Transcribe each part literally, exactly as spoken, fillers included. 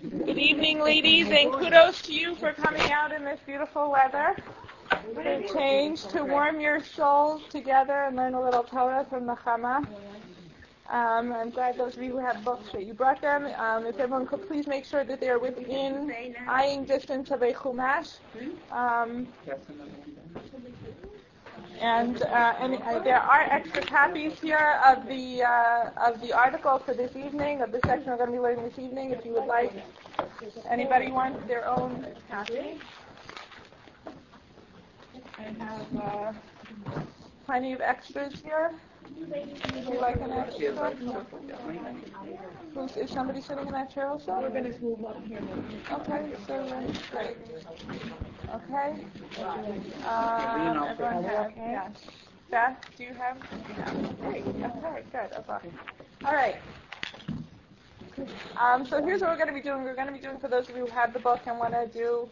Good evening, ladies, and kudos to you for coming out in this beautiful weather. For a change, to warm your souls together and learn a little Torah from the Chama. Um, I'm glad those of you who have books that you brought them. Um, if everyone could please make sure that they are within eyeing distance of a Chumash. Um, and uh, and uh, there are extra copies here of the uh, of the article for this evening, of the section we're going to be learning this evening. If you would like, anybody want their own copy? I have uh, plenty of extras here. Would you like an extra? Who's, is somebody sitting in that chair also? We're going to move up here. Okay, so uh, great. Okay. Um, everyone have, yes. Beth, do you have? Yeah. Great. Okay, good. Okay. All right. Um, so here's what we're going to be doing. We're going to be doing, for those of you who have the book and want to do,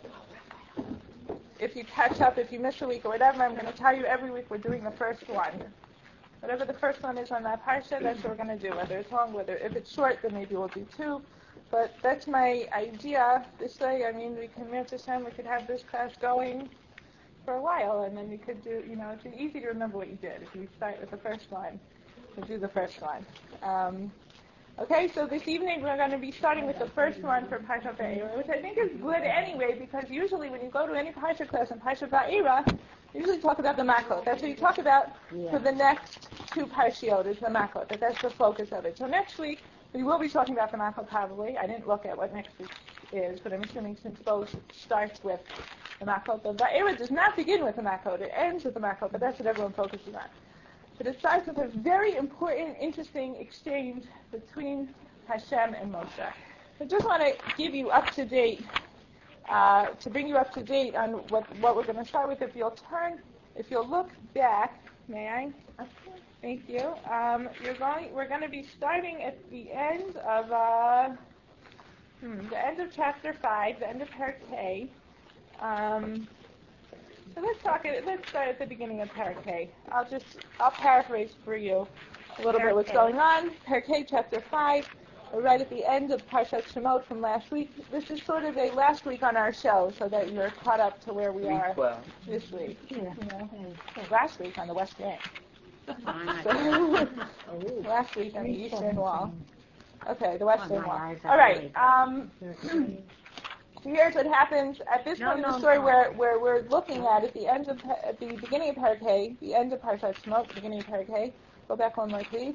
if you catch up, if you miss a week or whatever, I'm going to tell you every week we're doing the first one. Whatever the first one is on that parsha, that's what we're going to do. Whether it's long, whether if it's short, then maybe we'll do two. But that's my idea. This way, I mean, we can make this time. We could have this class going for a while, and then we could do. You know, it's easy to remember what you did if you start with the first line. So do the first line. Um, okay, so this evening we're going to be starting with the first one for Parshat Va'era, which I think is good anyway, because usually when you go to any parsha class in Parshat Va'era, you usually talk about the makot. That's what you talk about yeah. for the next two parshiot, is the makot. That that's the focus of it. So next week, we will be talking about the makot probably. I didn't look at what next week is, but I'm assuming since both starts with the makot. The Va'era does not begin with the makot. It ends with the makot, but that's what everyone focuses on. But it starts with a very important, interesting exchange between Hashem and Moshe. I just want to give you up to date, uh, to bring you up to date on what, what we're going to start with. If you'll turn, if you'll look back, may I? Thank you. Um, you're going. We're going to be starting at the end of uh, hmm, the end of chapter five, the end of Perek K. Um, So let's talk. Let's start at the beginning of Perek K. I'll just I'll paraphrase for you a little bit what's going on. Perek K, chapter five. We're right at the end of Parshat Shemot from last week. This is sort of a last week on our show, so that you're caught up to where we are this week. Yeah. You know, last week on the West Wing. So, last week on the Eastern Wall. Okay, the Western Wall. All right. Um, So here's what happens at this point no, in the story no. where, where we're looking at at the end of at the beginning of Perek K, the end of Parshat Shemot, the beginning of Perek K. Go back one more page.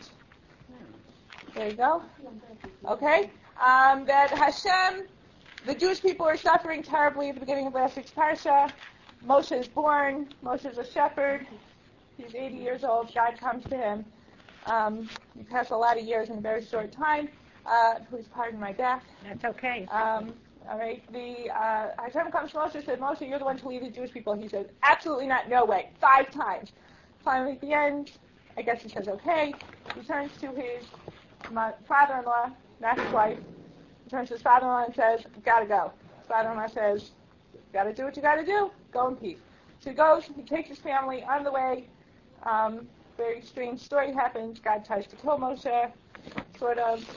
There you go. Okay. Um, that Hashem, the Jewish people are suffering terribly at the beginning of last week's parsha. Moshe is born. Moshe is a shepherd. He's eighty years old. God comes to him. Um, he passed a lot of years in a very short time. Uh, please pardon my back. That's okay. Um, All right. The uh, Hashem comes to Moshe and said, Moshe, you're the one to lead the Jewish people. He says, absolutely not, no way. Five times. Finally, at the end, I guess he says, okay. He turns to his father-in-law, not his wife. He turns to his father-in-law and says, gotta go. His father-in-law says, gotta do what you gotta do. Go in peace. So he goes. He takes his family on the way. Um, very strange story happens. God tries to kill Moshe, sort of.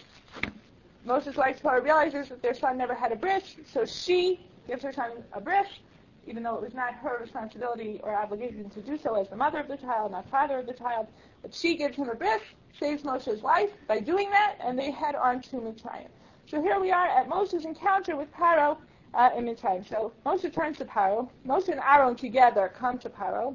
Moshe's wife Torah realizes that their son never had a bris, so she gives her son a bris, even though it was not her responsibility or obligation to do so as the mother of the child, not father of the child. But she gives him a bris, saves Moshe's life by doing that, and they head on to Mitzrayim. So here we are at Moshe's encounter with Paro uh, in Mitzrayim. So Moshe turns to Paro. Moshe and Aaron together come to Paro,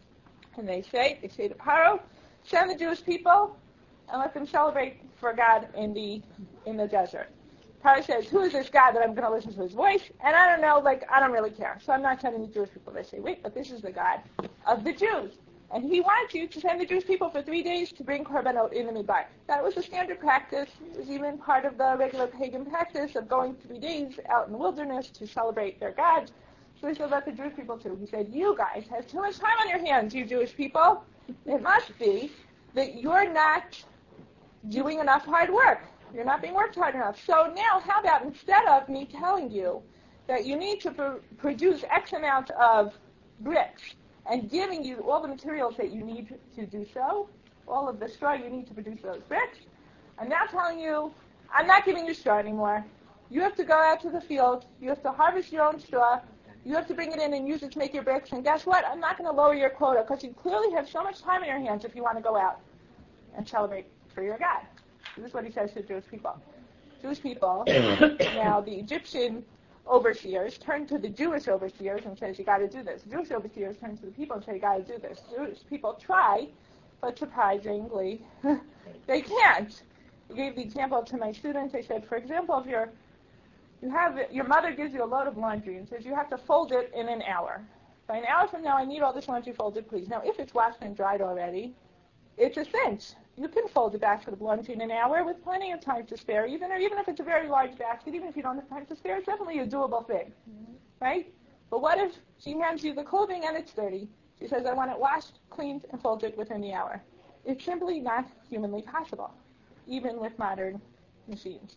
and they say, they say to Paro, send the Jewish people and let them celebrate for God in the in the desert. Paro says, who is this God that I'm going to listen to his voice? And I don't know, like, I don't really care. So I'm not sending the Jewish people. They say, wait, but this is the God of the Jews. And he wants you to send the Jewish people for three days to bring korbanot in the midbar. That was a standard practice. It was even part of the regular pagan practice of going three days out in the wilderness to celebrate their gods. So he said, let the Jewish people too. He said, you guys have too much time on your hands, you Jewish people. It must be that you're not doing enough hard work. You're not being worked hard enough. So now, how about instead of me telling you that you need to pr- produce X amount of bricks and giving you all the materials that you need to do so, all of the straw you need to produce those bricks, I'm now telling you, I'm not giving you straw anymore. You have to go out to the field. You have to harvest your own straw. You have to bring it in and use it to make your bricks. And guess what? I'm not going to lower your quota because you clearly have so much time in your hands if you want to go out and celebrate for your God. This is what he says to the Jewish people. Jewish people, now the Egyptian overseers turn to the Jewish overseers and says, you got to do this. The Jewish overseers turn to the people and say, you got to do this. Jewish people try, but surprisingly, they can't. I gave the example to my students. I said, for example, if you're, you have your mother gives you a load of laundry and says you have to fold it in an hour. By an hour from now, I need all this laundry folded, please. Now, if it's washed and dried already, it's a cinch. You can fold a basket of laundry in an hour with plenty of time to spare, even or even if it's a very large basket, even if you don't have time to spare, it's definitely a doable thing, mm-hmm. right? But what if she hands you the clothing and it's dirty? She says, I want it washed, cleaned, and folded within the hour. It's simply not humanly possible, even with modern machines.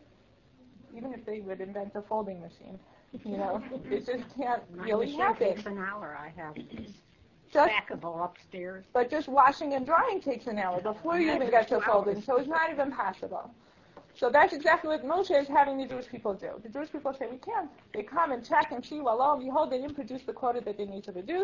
Even if they would invent a folding machine, you know, it just can't really My happen. It takes an hour. I have Just, stackable upstairs. But just washing and drying takes an hour before you even get to folding, so it's not even possible. So that's exactly what Moshe is having the Jewish people do. The Jewish people say, we can't. They come and check and see, well, lo and behold, they didn't produce the quota that they need to produce.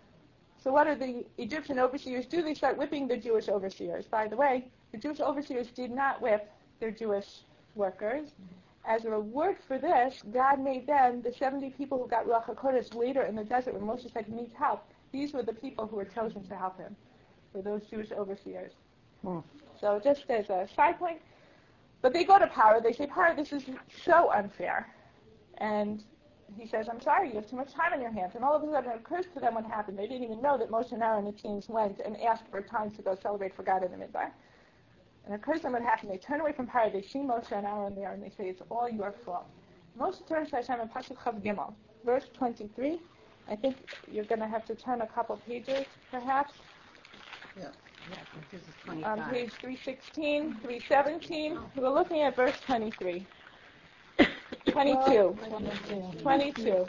So what do the Egyptian overseers do? They start whipping the Jewish overseers. By the way, the Jewish overseers did not whip their Jewish workers. As a reward for this, God made them the seventy people who got Ruach HaKodesh later in the desert when Moshe said he needs help. These were the people who were chosen to help him, were those Jewish overseers. Hmm. So just as a side point, but they go to Paro. They say, Paro, this is so unfair. And he says, I'm sorry, you have too much time on your hands. And all of a sudden it occurs to them what happened. They didn't even know that Moshe and Aaron and the teams went and asked for time to go celebrate for God in the Midbar. And it occurs to them what happened. They turn away from Paro. They see Moshe and Aaron there, and they say, it's all your fault. Moshe turns to Hashem in Pasuk Chav Gimel, verse twenty-three. I think you're going to have to turn a couple pages, perhaps. Yeah. Yeah, this is twenty-five. On page three sixteen, three seventeen. We're looking at verse twenty-three. twenty-two. twenty-two.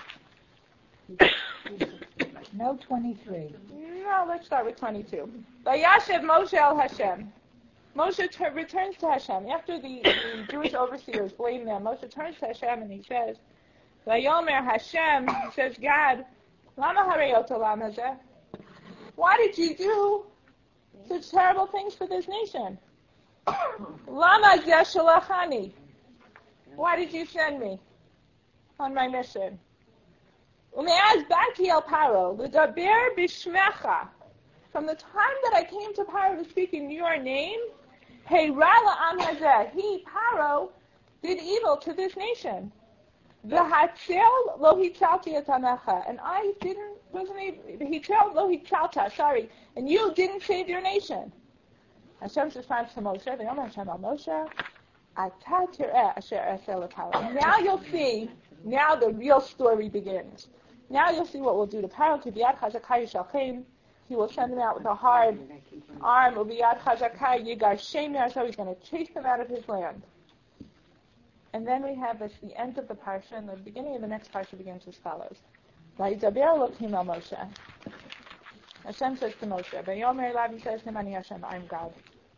No twenty-three. No, let's start with twenty-two. Vayashev Moshe el Hashem. Moshe t- returns to Hashem. After the, the Jewish overseers blame them, Moshe turns to Hashem and he says, Vayomer Hashem, says God, Lama harayot olam hazeh? Why did you do such terrible things for this nation? Lama zeh shalachani? Why did you send me on my mission? Umeaz bati el Paro, l'daber bishmecha. From the time that I came to Paro to speak in your name, hey rala am hazeh, he, Paro, did evil to this nation. V'hatzel lo hichalti et amecha, and I didn't, wasn't able, hitzel lo hichalta, sorry, and you didn't save your nation. Hashem responds to Moshe, V'yomer Hashem al Moshe, ata tireh asher eseh l'Paro. Now you'll see, now the real story begins. Now you'll see what we'll do to Paro, to biyad chazakah yishalchem. He will send them out with a hard arm, ubiyad chazakah yigar shemer, so he's going to chase them out of his land. And then we have this, the end of the parsha, and the beginning of the next parsha begins as follows. Vayidaber Elokim el Moshe. Hashem says to Moshe, Vayomer elav, he says to him, Ani Hashem, I'm God.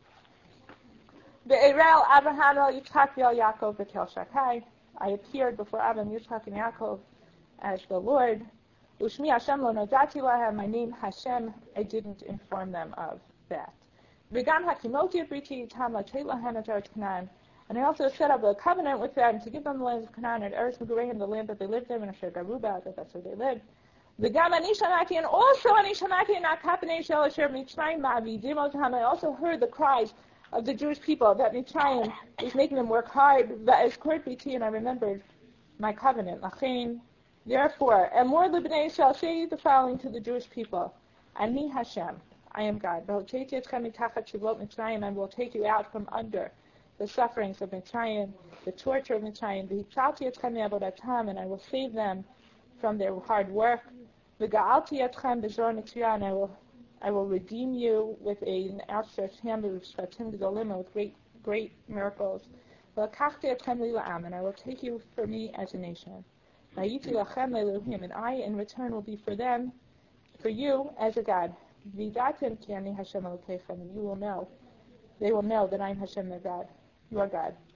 Ve'erel Abraham el Yitzchak ve'el Yaakov v'tel Shakai. I appeared before Abraham, Yitzchak, and Yaakov as the Lord. Ushmi Hashem lo nodati lahem, my name Hashem, I didn't inform them of that. V'gam hakimoti briti yitam latei lahem et eretz Canaan. And I also set up a covenant with them to give them the land of Canaan and Eretz Migureim, the land that they lived in, and Asher Garuba, that that's where they lived. V'gam ani shamati, and also ani shamati in akapanei shel asher Mitzrayim ma'avidim otam. I also heard the cries of the Jewish people that Mitzrayim is making them work hard. V'ez kort biti, and I remembered my covenant. Lachein, therefore, and more libnei shall say the following to the Jewish people: Ani Hashem, I am God. V'hotzeti etzchem mitachat shivot Mitzrayim, and will take you out from under the sufferings of Mitzrayim, the torture of Mitzrayim, v'hichalti etzchem me'avodatam, and I will save them from their hard work. V'ga'alti etzchem b'zor nitzriah, and I will, I will redeem you with an outstretched hand, v'shvatim g'dolim, with great, great miracles. V'lakachti etzchem li la'am, and I will take you for me as a nation. V'yiti lachem le'elohim, and I in return will be for them, for you as a God. V'datem ki ani Hashem Elokeichem, and you will know, they will know that I am Hashem their God. You are God.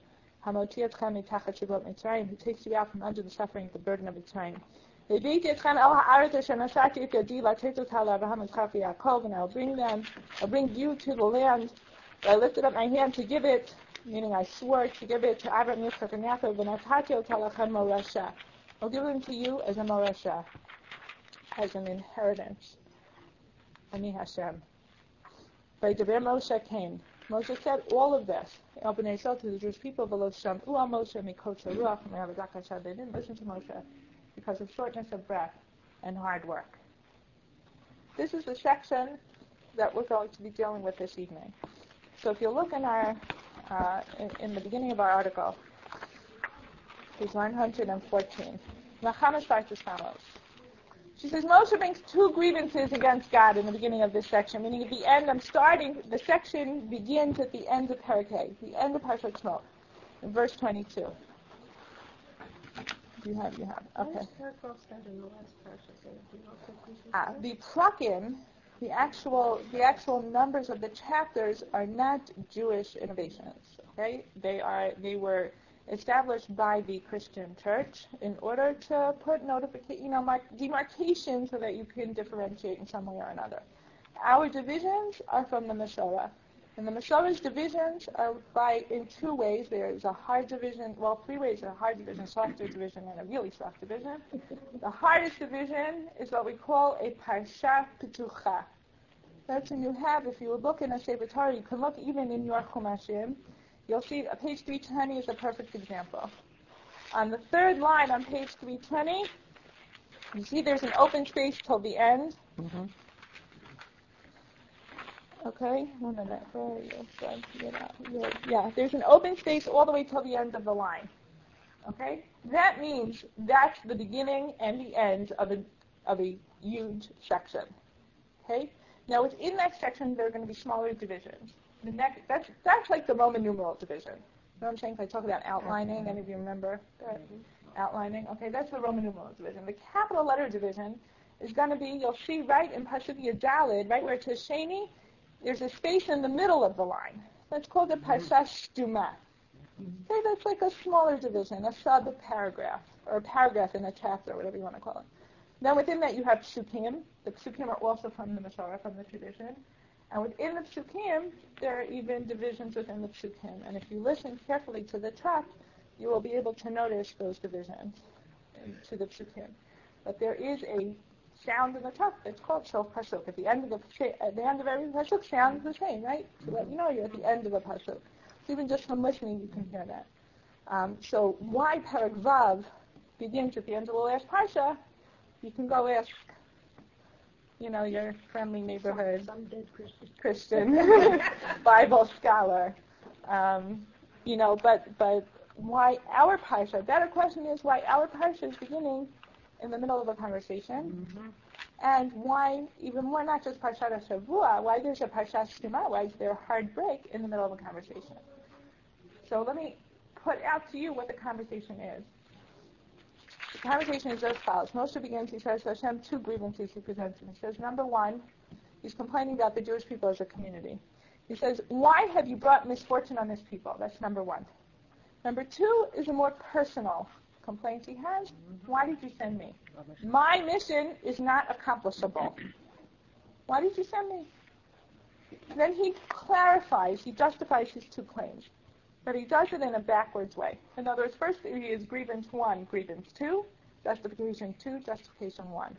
Hamoti Etchem Mitachat Shibot Mitzrayim, who takes you out from under the suffering, the burden of Mitzrayim. Ve'ibiti Etchem El Ha'aretz Asher Nasati Et Yadi Latetu Tal Avraham Yitzchak Yaakov, and I'll bring them, I'll bring you to the land. I lifted up my hand to give it, meaning I swore to give it to Abraham, Yitzchak, and Yaakov, and Atati Talachem Morasha. I'll give them to you as a Morasha, as an inheritance. Ani Hashem. By Deber Moshe came. Moshe said all of this. Open Yisrael to the Jewish people, below Shem Ua Moshe Mikotza Ruach, and Me'avadak Hashem. They didn't listen to Moshe because of shortness of breath and hard work. This is the section that we're going to be dealing with this evening. So if you look in our, uh, in, in the beginning of our article, page one hundred fourteen, Nachama starts as follows. She says, Moshe brings two grievances against God in the beginning of this section, meaning at the end, I'm starting, the section begins at the end of Parakeh, the end of Parshat Shemot, in verse twenty-two. You have, you have, okay. Ah, the pluck-in, the actual, the actual numbers of the chapters are not Jewish innovations, okay? They are, they were established by the Christian Church in order to put notification, you know, mark, demarcation so that you can differentiate in some way or another. Our divisions are from the Masorah, and the Masorah's divisions are by in two ways. There is a hard division, well, three ways: a hard division, a softer division, and a really soft division. The hardest division is what we call a Parsha Petucha. That's when you have, if you look in a Sefer Torah, you can look even in your Chumashim. You'll see uh, page three twenty is a perfect example. On the third line on page three twenty, you see there's an open space till the end. Mm-hmm. Okay, one minute. Where are you? Sorry, get out. Yeah, there's an open space all the way till the end of the line. Okay, that means that's the beginning and the end of a of a huge section. Okay, now within that section there are going to be smaller divisions. The next, that's that's like the Roman numeral division. You know what I'm saying? If I talk about outlining, any of you remember that? Outlining? Okay, that's the Roman numeral division. The capital letter division is going to be, you'll see right in Pasuk Yadalid, right where it says Sheni, there's a space in the middle of the line. That's called the Parsha Shtuma. Okay, that's like a smaller division, a sub-paragraph, or a paragraph in a chapter, whatever you want to call it. Then within that you have Psukim. The Psukim are also from the Masorah, from the tradition. And within the Psukim, there are even divisions within the Psukim. And if you listen carefully to the text, you will be able to notice those divisions to the Psukim. But there is a sound in the text that's called Sof Pasuk. At the end of the at the end of every Pasuk sounds the same, right? To let you know you're at the end of a Pasuk. So even just from listening, you can hear that. Um, so why Parak Vav begins at the end of the last Parsha? You can go ask, you know, your friendly neighborhood Some, some dead Christian, Christian Bible scholar. Um, you know, but but why our parsha? Better question is why our parsha is beginning in the middle of a conversation, mm-hmm. and why even more not just Parshat Shavua, why there's a Parshat Shema, why is there a hard break in the middle of a conversation? So let me put out to you what the conversation is. The conversation is as follows. Moshe begins, he says, Hashem, two grievances he presents him. He says, number one, he's complaining about the Jewish people as a community. He says, why have you brought misfortune on this people? That's number one. Number two is a more personal complaint he has. Why did you send me? My mission is not accomplishable. Why did you send me? Then he clarifies, he justifies his two claims. But he does it in a backwards way. In other words, first he is grievance one, grievance two, justification two, justification one.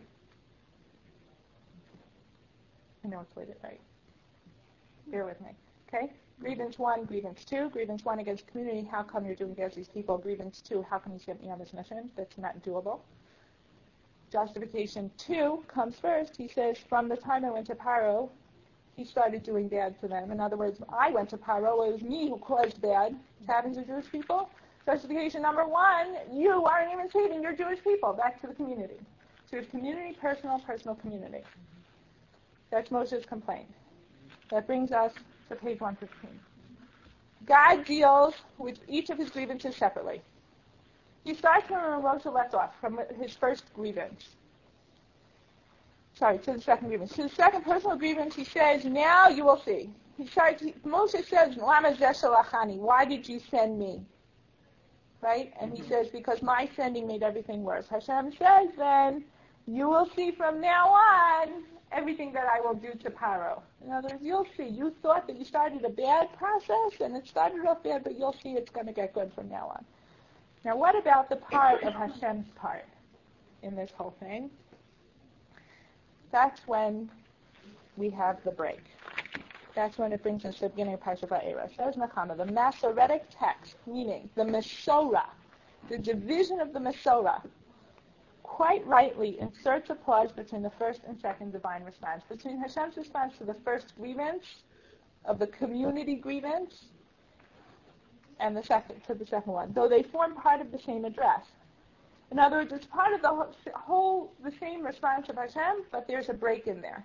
I know it's weighted right. Bear with me. Okay? Grievance one, grievance two. Grievance one against community. How come you're doing against these people? Grievance two, how come you sent me on this mission? That's not doable. Justification two comes first. He says, from the time I went to Paro, he started doing bad to them. In other words, I went to Paro. It was me who caused bad to happen to Jewish people. Justification number one, you aren't even saving your Jewish people. Back to the community. So it's community, personal, personal, community. That's Moshe's complaint. That brings us to page one fifteen. God deals with each of his grievances separately. He starts from where Moshe left off, from his first grievance. Sorry, to the second grievance. To the second personal grievance, he says, now you will see. He starts, he, Moshe says, Lama zeh shalachani, why did you send me? right? And he says, because my sending made everything worse. Hashem says then, you will see from now on everything that I will do to Paro. In other words, you'll see. You thought that you started a bad process, and it started off bad, but you'll see it's going to get good from now on. Now, what about the part of Hashem's part in this whole thing? That's when we have the break. That's when it brings us to the beginning of Parshat Va'era. Says Mechama, the Masoretic text, meaning the Mesorah, the division of the Mesorah, quite rightly inserts a pause between the first and second divine response, between Hashem's response to the first grievance of the community grievance and the second to the second one, though they form part of the same address. In other words, it's part of the whole, whole the same response of Hashem, but there's a break in there.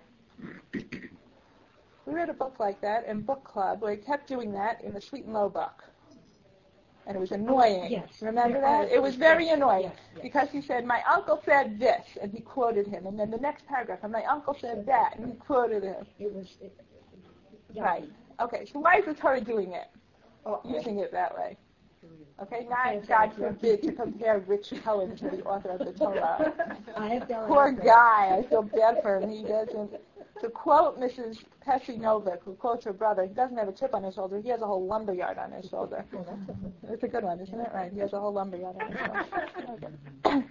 We read a book like that in book club where he kept doing that in the Sweet and Low book. And it was annoying. Yes. Remember that? It was very annoying yes, yes. because he said, my uncle said this, and he quoted him. And then the next paragraph, and my uncle said that, and he quoted him. It was... It, yeah. Right. Okay, so why is the Torah doing it? Oh, using it that way? Okay, not, God forbid, to compare Rich Cohen to the author of the Torah. Poor guy, I feel bad for him. He doesn't... To quote Missus Pesci Novick, who quotes her brother, he doesn't have a chip on his shoulder, he has a whole lumberyard on his shoulder. It's a good one, isn't it? Right, he has a whole lumberyard on his shoulder. Okay.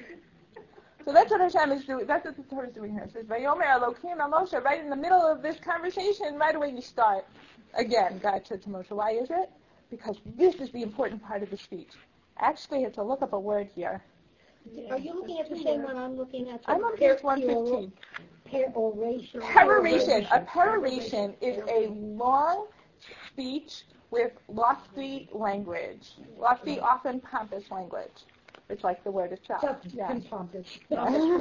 So that's what Hashem is doing, that's what the Torah is doing here. It says, Vayomer Elokim al Moshe, right in the middle of this conversation, right away you start. Again, God said to Moshe, why is it? Because this is the important part of the speech. Actually, I have to look up a word here. Are you looking at the same one I'm looking at? I'm on page one fifteen. Peroration. Peroration. A peroration is a long speech with lofty language. Lofty, often pompous language. It's like the word itself. Yeah. Pompous. So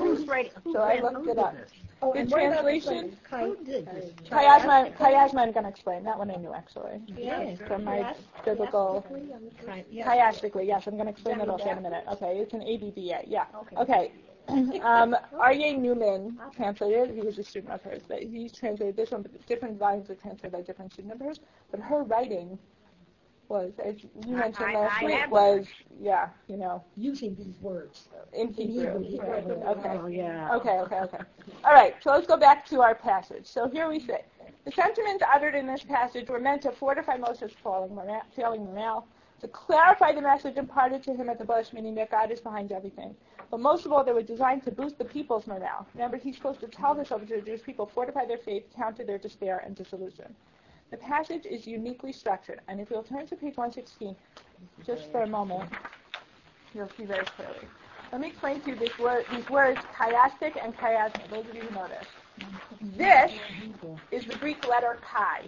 I looked it up. Oh, the translation, Who did this? Kayashma, Kayashma I'm going to explain. That one I knew, actually. Yes. From my biblical... Chiastically, yes. I'm going to explain that also in a minute. Okay, it's an A B B A. Yeah. Okay. um, Aryeh Newman translated. He was a student of hers. But he's translated this one, but different volumes are translated by different students of hers. But her writing was, as you mentioned I, last I, week, I was, yeah, you know. Using these words. In Hebrew. Hebrew. Right. Okay. Oh, yeah. Okay, okay, okay. All right, so let's go back to our passage. So here we say, the sentiments uttered in this passage were meant to fortify Moshe's falling morale, failing morale, to clarify the message imparted to him at the bush, meaning that God is behind everything. But most of all, they were designed to boost the people's morale. Remember, he's supposed to tell this over to the Jewish people, fortify their faith, counter their despair and disillusion. The passage is uniquely structured, and if you'll turn to page one sixteen, just for a moment, you'll see very clearly. Let me explain to you this word, these words, chiastic and chiasma, those of you who know this. This is the Greek letter chi.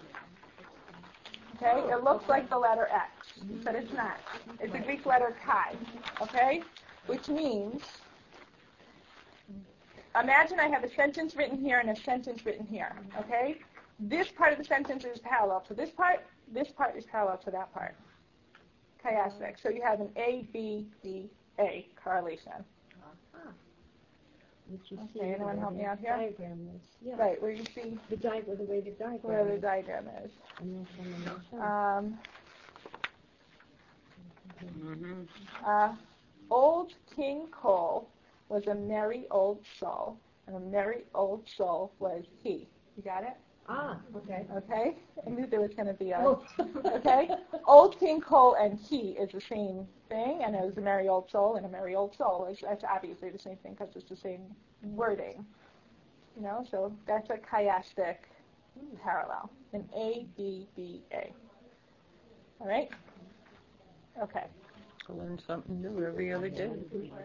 Okay? It looks like the letter X, but it's not. It's the Greek letter chi. Okay? Which means, imagine I have a sentence written here and a sentence written here. Okay? This part of the sentence is parallel to this part. This part is parallel to that part. Chiastic. So you have an A, B, D, A correlation. Uh-huh. You okay, see anyone help me out here? Diagram is, yeah. Right, where you see the, di- the way the diagram where the is. diagram is. And then Um, Mm-hmm. uh, old King Cole was a merry old soul, and a merry old soul was he. You got it? Ah, okay. Okay? I knew there was going to be a... Oh. Okay? Old King Cole and he is the same thing, and it was a merry old soul and a merry old soul. It's, it's obviously the same thing because it's the same wording. You know, so that's a chiastic parallel. An A, B, B, A. All right? Okay. I learn something new every other day.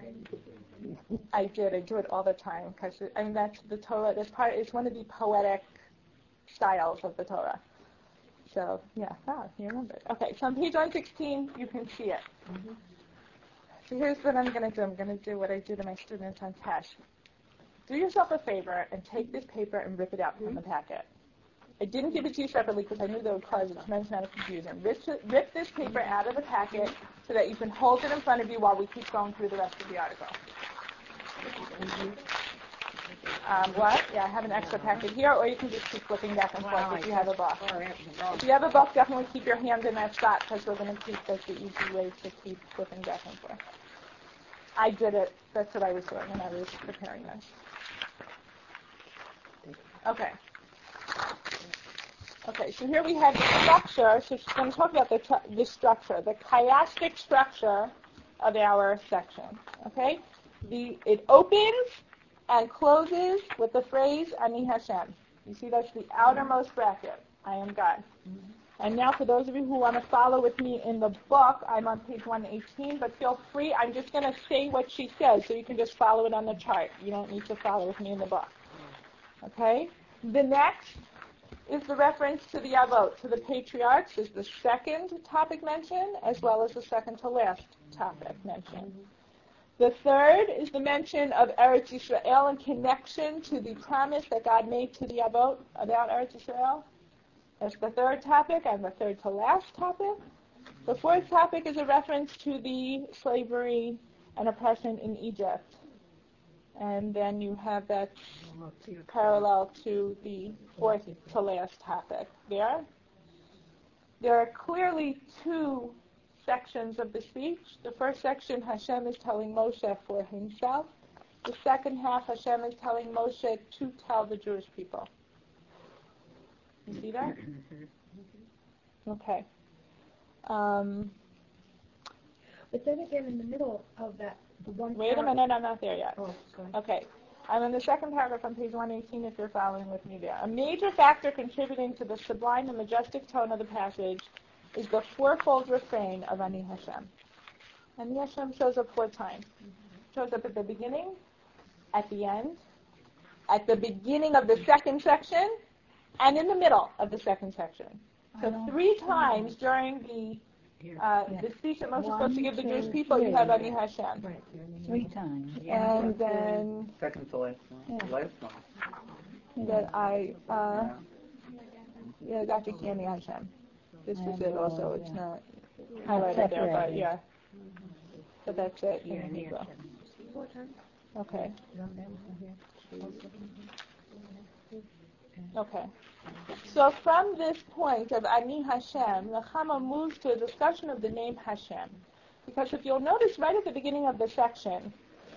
I did. I do it all the time because I mean that's the Torah. That's part. It's one of the poetic styles of the Torah. So yeah, wow, you remember it. Okay, so on page one sixteen, you can see it. Mm-hmm. So here's what I'm going to do. I'm going to do what I do to my students on test. Do yourself a favor and take this paper and rip it out from the packet. I didn't give it to you separately because I knew that would cause a tremendous amount of confusion. Rip, rip this paper out of the packet so that you can hold it in front of you while we keep going through the rest of the article. Um, what? Yeah, I have an extra packet here, or you can just keep flipping back and forth Wow, if I you have a book. far out in the wrong. If you have a book, definitely keep your hand in that spot because we're going to keep that's the easy way to keep flipping back and forth. I did it. That's what I was doing when I was preparing this. Okay. Okay, so here we have the structure. So she's going to talk about the, tr- the structure, the chiastic structure of our section. Okay? The It opens and closes with the phrase, Ani Hashem. You see that's the outermost bracket. I am God. And now for those of you who want to follow with me in the book, I'm on page one eighteen, but feel free. I'm just going to say what she says so you can just follow it on the chart. You don't need to follow with me in the book. Okay? The next is the reference to the Avot, to the patriarchs, is the second topic mentioned, as well as the second to last topic mentioned. The third is the mention of Eretz Yisrael in connection to the promise that God made to the Avot about Eretz Yisrael. That's the third topic and the third to last topic. The fourth topic is a reference to the slavery and oppression in Egypt. And then you have that parallel to the fourth to last topic there. There are clearly two sections of the speech. The first section, Hashem is telling Moshe for himself. The second half, Hashem is telling Moshe to tell the Jewish people. You see that? Okay. Um, But then again, in the middle of that, the one wait a paragraph- minute, I'm not there yet. Oh, sorry. Okay. I'm in the second paragraph on page one eighteen if you're following with me there. A major factor contributing to the sublime and majestic tone of the passage is the fourfold refrain of Ani Hashem. Ani Hashem shows up four times. It shows up at the beginning, at the end, at the beginning of the second section, and in the middle of the second section. So three times during the uh, the speech that Moshe is supposed to give the Jewish people, you have Ani Hashem. Right. Three times. And then Second to last one. Yeah. Last one. that I, uh, yeah, Doctor Ani Hashem. This is it also. It's not highlighted there, but yeah. But that's it. Yeah, in near Hebrew. Hashem. Okay. Okay. So from this point of Ani Hashem, the Chama moves to a discussion of the name Hashem. Because if you'll notice right at the beginning of the section,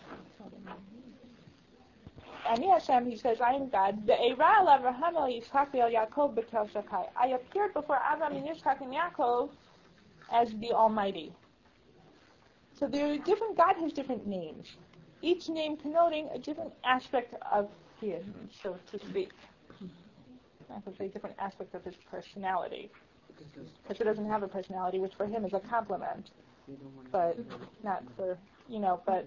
Ani Hashem, he says, I am God. Ve'era el Avraham el Yitzchak ve'el Yaakov b'kel Shakai. I appeared before Avraham and Yitzchak and Yaakov as the Almighty. So there are different, God has different names. Each name connoting a different aspect of him, so to speak. I could say different aspect of his personality. Because he doesn't have a personality, which for him is a compliment. But not for, you know, but...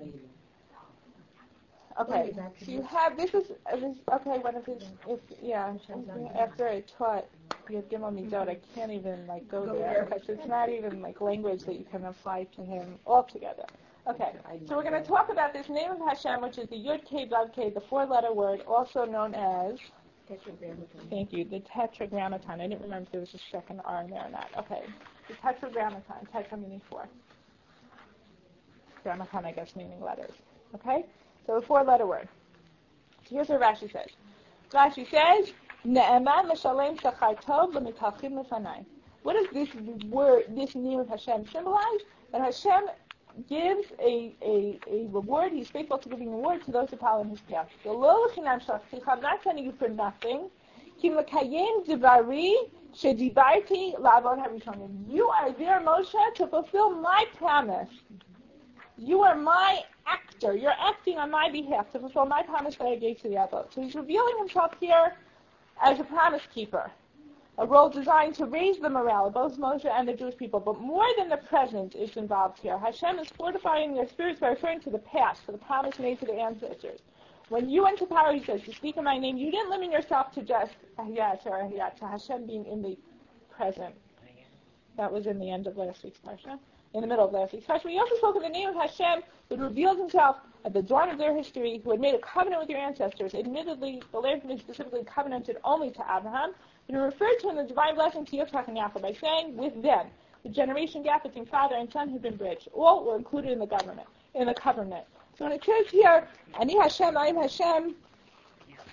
Okay, so you have, this is, uh, this, okay, one of his, if, yeah, after I taught Yud Gimel Midot, I can't even, like, go there, because it's not even, like, language that you can apply to him altogether. Okay, so we're going to talk about this name of Hashem, which is the Yud Kei Vav Kei, the four-letter word, also known as, thank you, the Tetragrammaton. I didn't remember if there was a second R in there or not. Okay, the Tetragrammaton, tetra meaning four. Grammaton, I guess, meaning letters. Okay? So a four-letter word. So here's what Rashi says. Rashi says, Ne'eman l'shalem shachar tov l'mitachim lefanai. What does this word, this name of Hashem symbolize? That Hashem gives a, a, a reward. He's faithful to giving a reward to those who follow in his path. I'm not sending you for nothing. Ki l'kayem divari shedibarti la'avod harishonim. You are there, Moshe, to fulfill my promise. You are my actor. You're acting on my behalf to fulfill my promise that I gave to the Avot. So he's revealing himself here as a promise keeper, a role designed to raise the morale of both Moshe and the Jewish people. But more than the present is involved here. Hashem is fortifying their spirits by referring to the past, to the promise made to the ancestors. When you went to power, he says, to speak in my name, you didn't limit yourself to just Ahiyat or Ahiyat, to Hashem being in the present. That was in the end of last week's parsha. In the middle of last week's parsha. We also spoke of the name of Hashem, who revealed himself at the dawn of their history, who had made a covenant with your ancestors. Admittedly, the land specifically covenanted only to Abraham, but he referred to in the divine blessing to Yitzchak and Yaakov by saying, with them, the generation gap between father and son had been bridged. All were included in the government, in the covenant. So when it says here, Ani Hashem, I am Hashem,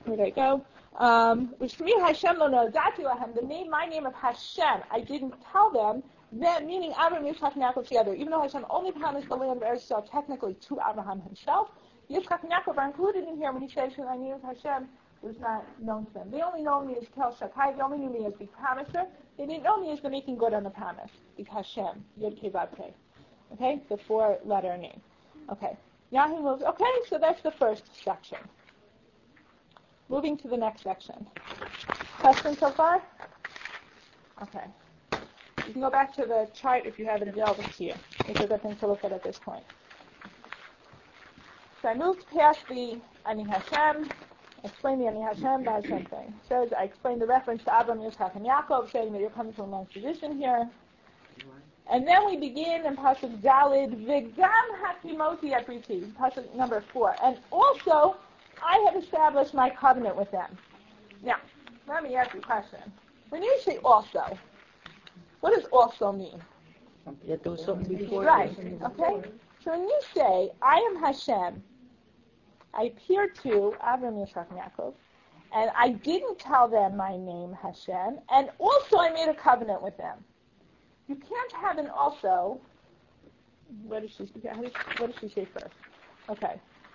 where did I go? Um, Ushmi Hashem lo nodati lahem, the name, my name of Hashem, I didn't tell them, that meaning Abraham, Yitzchak, and Yaakov together. Even though Hashem only promised the land of Eretz Yisrael technically to Abraham himself, Yitzchak and Yaakov are included in here when he says that my name of Hashem was not known to them. They only know me as Kel Shakai, they only knew me as the promiser. They didn't know me as the making good on the promise, the Hashem, Yod Kei Vav Kei. Okay, the four-letter name. Okay, now he moves. Okay, so that's the first section. Moving to the next section. Questions so far? Okay. You can go back to the chart if you have it available to you. It's a good thing to look at at this point. So I moved past the Ani Hashem, explained the Ani Hashem by Hashem thing. It says I explained the reference to Abraham, Yitzchak, and Yaakov, saying that you're coming from a long tradition here. And then we begin in Pasuk Dalid, V'gam hakimoti apriti, Pasuk number four. And also, I have established my covenant with them. Now, let me ask you a question. When you say also, what does also mean? That there was something before. Right, okay? So when you say, I am Hashem, I appeared to Abraham, Yitzchak, and Yaakov, and I didn't tell them my name, Hashem, and also I made a covenant with them. You can't have an also. What does she, how does, what does she say first? Okay.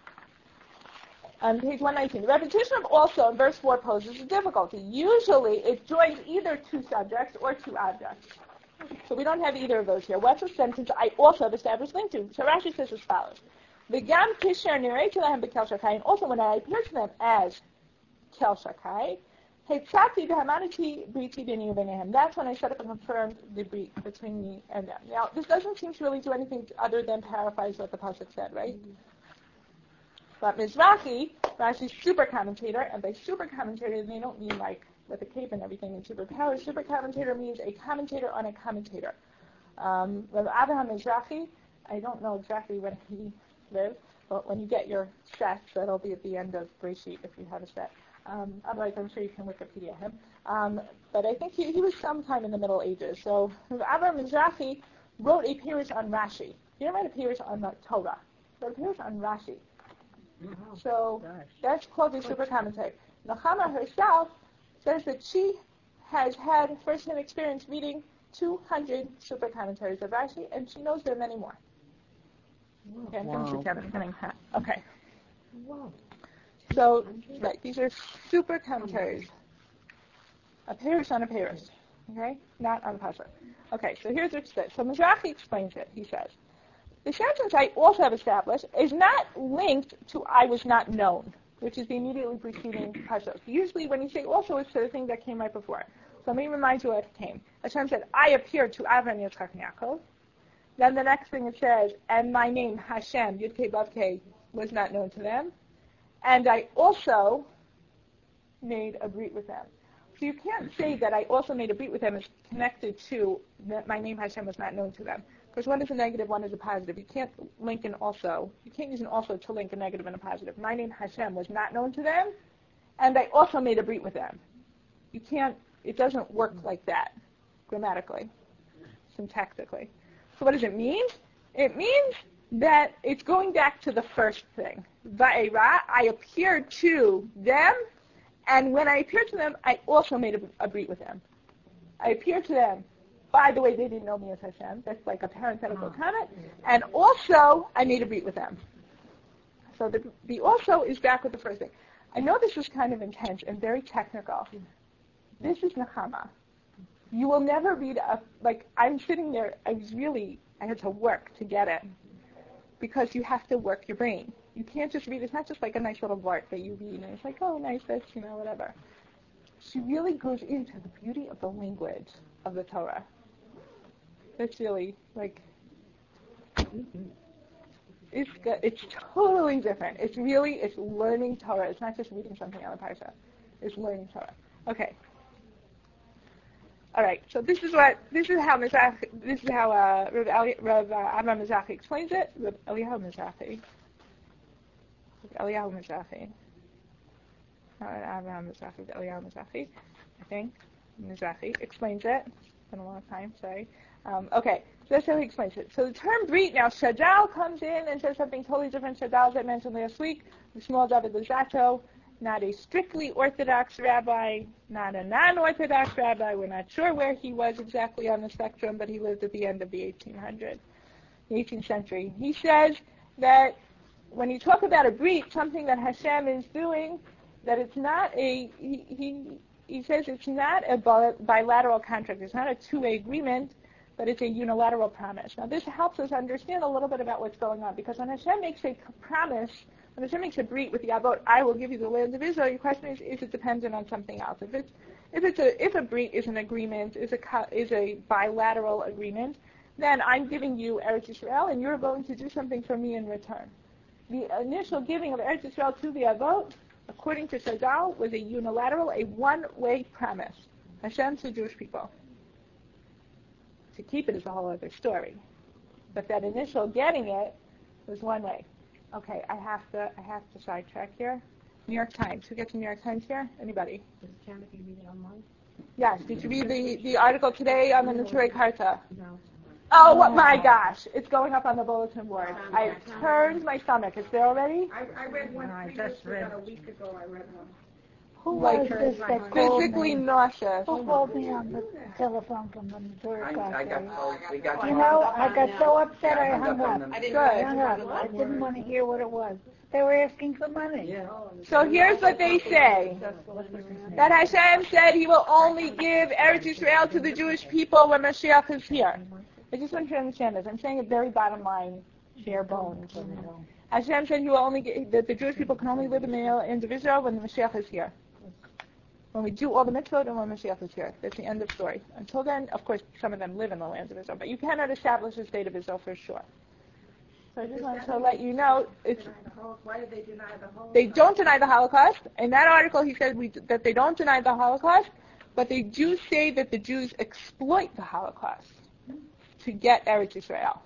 On page one nineteen, the repetition of also in verse four poses a difficulty. Usually it joins either two subjects or two objects. So we don't have either of those here. What's the sentence I also have established linked to? So Rashi says as follows. V'gam kisher nirei lahem b'kel shakai, and also when I appear to them as kel shakai, hetzati v'hamanati briti b'ni u'b'neihem. That's when I set up and confirmed the brit between me and them. Now, this doesn't seem to really do anything other than paraphrase what the pasuk said, right? But Mizrahi, Rashi's super commentator, and by super commentator they don't mean like with a cape and everything and superpower. Super commentator means a commentator on a commentator. Um, with Abraham Mizrahi, I don't know exactly when he lived, but when you get your set, that'll be at the end of Breshit if you have a set. Um, otherwise, I'm sure you can Wikipedia him. Um, but I think he, he was sometime in the Middle Ages. So Abraham Mizrahi wrote a Pirush on Rashi. He didn't write a Pirush on the Torah. He wrote a Pirush on Rashi. So that's called the super commentary. Nechama herself says that she has had first-hand experience reading two hundred super commentaries of Rashi, and she knows there are many more. Okay, I'm Wow. finished with beginning. Okay. So, right, these are super commentaries. A Pirush on a Pirush. Okay? Not on a Pasuk. Okay, so here's what it says. So Mizrahi explains it. He says, the sentence I also have established is not linked to I was not known, which is the immediately preceding pasuk. Usually when you say also, it's to the thing that came right before it. So let me remind you what came. Hashem said, I appeared to Abraham, Yitzchak, and Yaakov. Then the next thing it says, and my name, Hashem, Yud Kei Vav Kei, was not known to them. And I also made a brit with them. So you can't say that I also made a brit with them is connected to that my name, Hashem, was not known to them. Because one is a negative, one is a positive. You can't link an also. You can't use an also to link a negative and a positive. My name, Hashem, was not known to them, and I also made a brit with them. You can't, it doesn't work like that, grammatically, syntactically. So what does it mean? It means that it's going back to the first thing. Va'era, I appeared to them, and when I appeared to them, I also made a, a brit with them. I appeared to them. By the way, they didn't know me as Hashem. That's like a parenthetical comment. And also, I made a brit with them. So the, the also is back with the first thing. I know this is kind of intense and very technical. This is Nechama. You will never read a, like, I'm sitting there, I was really, I had to work to get it. Because you have to work your brain. You can't just read, it's not just like a nice little vart that you read and it's like, oh, nice, that's, you know, whatever. She really goes into the beauty of the language of the Torah. It's really, like, it's good. It's totally different. It's really, it's learning Torah. It's not just reading something on the parsha. It's learning Torah. Okay. All right. So this is what, this is how Mizrahi, this is how uh, Rav, Eli, Rav uh, Abraham Mizrahi explains it. Rav Eliyahu Mizrahi. Rav Eliyahu Mizrahi. Not Abraham Mizrahi, Rav Eliyahu Mizrahi, I think. Mizrahi explains it. It's been a long time, sorry. Um, okay, so that's how he explains it. So the term brit, now Shadal comes in and says something totally different. Shadal, as I mentioned last week, the small David Luzato, not a strictly Orthodox rabbi, not a non-Orthodox rabbi. We're not sure where he was exactly on the spectrum, but he lived at the end of the eighteen hundreds, the eighteenth century. He says that when you talk about a breach, something that Hashem is doing, that it's not a, he, he, he says it's not a bilateral contract, it's not a two-way agreement, but it's a unilateral promise. Now this helps us understand a little bit about what's going on, because when Hashem makes a promise, when Hashem makes a breach with the Avot, I will give you the land of Israel, your question is, is it dependent on something else? If it's, if it's a, if a breach is an agreement, is a, is a bilateral agreement, then I'm giving you Eretz Yisrael, and you're going to do something for me in return. The initial giving of Eretz Yisrael to the Avot, according to Chazal, was a unilateral, a one-way promise. Hashem to the Jewish people. To keep it is a whole other story. But that initial getting it was one way. Okay, I have to I have to sidetrack here. New York Times. Who gets the New York Times here? Anybody? Does it count if you read it online? Yes. Did you read the, the article today on the Neturei Karta? No. Oh, what, my gosh. It's going up on the bulletin board. I turned my stomach. It's there already? I, I read one I previously, just read- about a week ago, I read one. Who Like was this that called Physically me? nauseous. Who called me on the telephone from the Missouri I, I got factory? told, we got You know, I got so upset I hung hung up on up. them. I Good. hung up. I didn't want to hear what it was. They were asking for money. Yeah. So here's what they say. That Hashem said he will only give Eretz Yisrael to the Jewish people when Mashiach is here. I just want you to understand this. I'm saying it very bottom line, bare bones. Hashem said he will only give, that the Jewish people can only live in the land of Israel when the Mashiach is here. When we do all the mitzvot and when Mashiach is here. That's the end of story. Until then, of course, some of them live in the land of Israel, but you cannot establish a state of Israel for sure. So I just wanted to let you know, it's, Why did they deny the Holocaust? they don't deny the Holocaust. In that article, he said we, that they don't deny the Holocaust, but they do say that the Jews exploit the Holocaust to get Eretz Yisrael.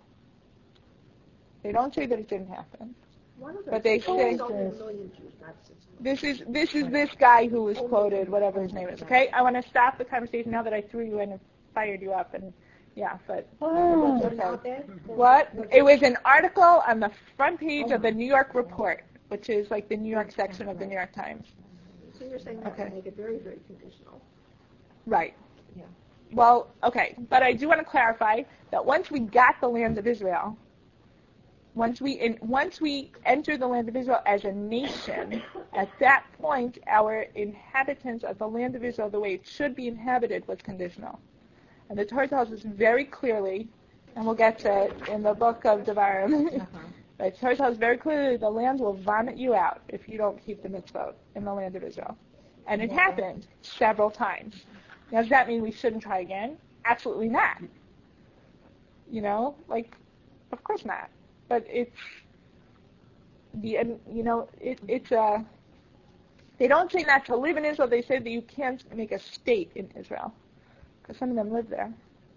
They don't say that it didn't happen, but they say this is this is this guy who was quoted, whatever his name is. Okay, I want to stop the conversation now that I threw you in and fired you up, and yeah, but Oh. okay. What? It was an article on the front page of the New York Report, which is like the New York section of the New York Times. So you're saying that Okay. would make it very, very conditional. Right. Yeah. Well, okay, but I do want to clarify that once we got the land of Israel, once we in, once we enter the land of Israel as a nation, at that point, our inhabitants of the land of Israel, the way it should be inhabited, was conditional. And the Torah tells us very clearly, and we'll get to it in the book of Devarim. Right, the Torah tells us very clearly the land will vomit you out if you don't keep the mitzvot in the land of Israel. And it happened several times. Now, does that mean we shouldn't try again? Absolutely not. You know, like, of course not. But it's the, you know, it, it's a. They don't say not to live in Israel. They say that you can't make a state in Israel, because some of them live there.